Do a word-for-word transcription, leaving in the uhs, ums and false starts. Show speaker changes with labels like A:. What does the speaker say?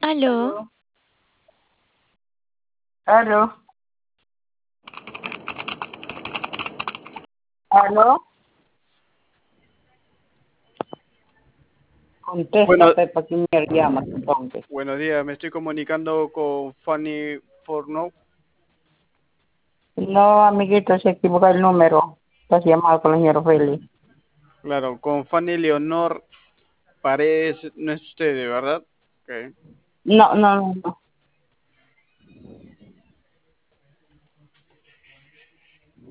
A: Aló,
B: Aló, aló, aló,
C: Bueno,
B: contéstate para que me llamas entonces.
C: buenos días, me estoy comunicando con Fanny Forno.
B: No, amiguito, se equivoca el número. Estás llamado con el señor Félix.
C: Claro, con Fanny Leonor Paredes, no es usted, ¿verdad? Ok.
B: No, no, no, no.